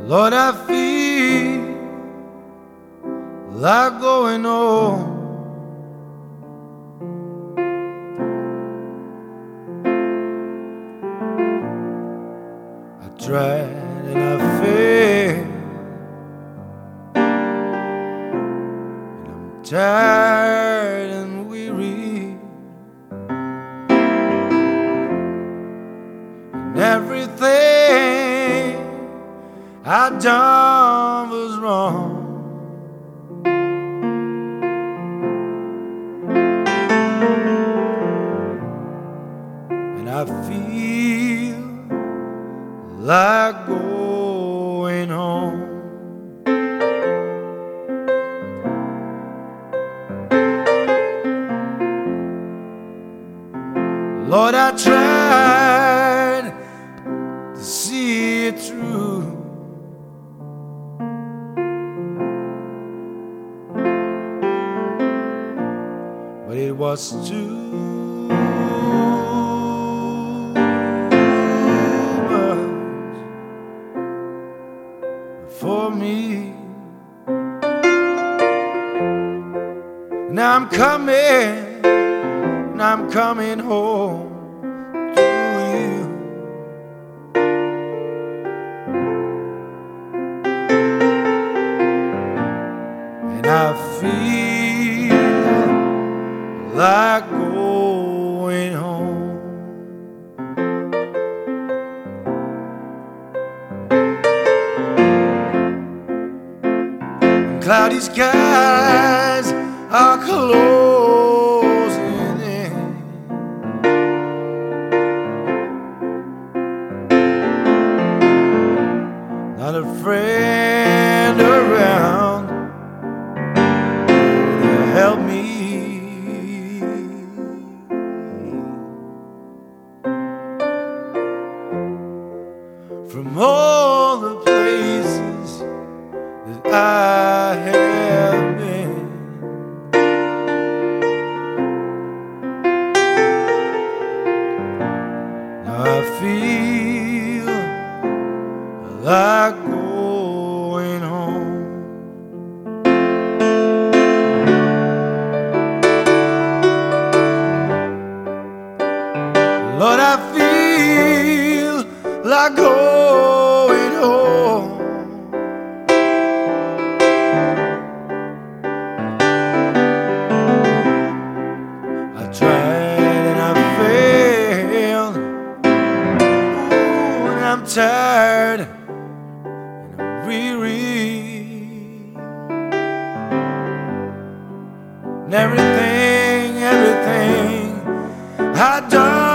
Lord, I feel like going home. I tried and I failed, and I'm tired and weary, and everything I done was wrong. And I feel like going home. Lord, I tried to see it through, but it was too much for me. And I'm coming home to you. And I feel like going home. And cloudy skies are closing in. Not a friend around to help me. From all the places that I have been, now I feel like going home. Lord, I feel like going home. I tried and I failed. Ooh, and I'm tired and I'm weary, and everything I done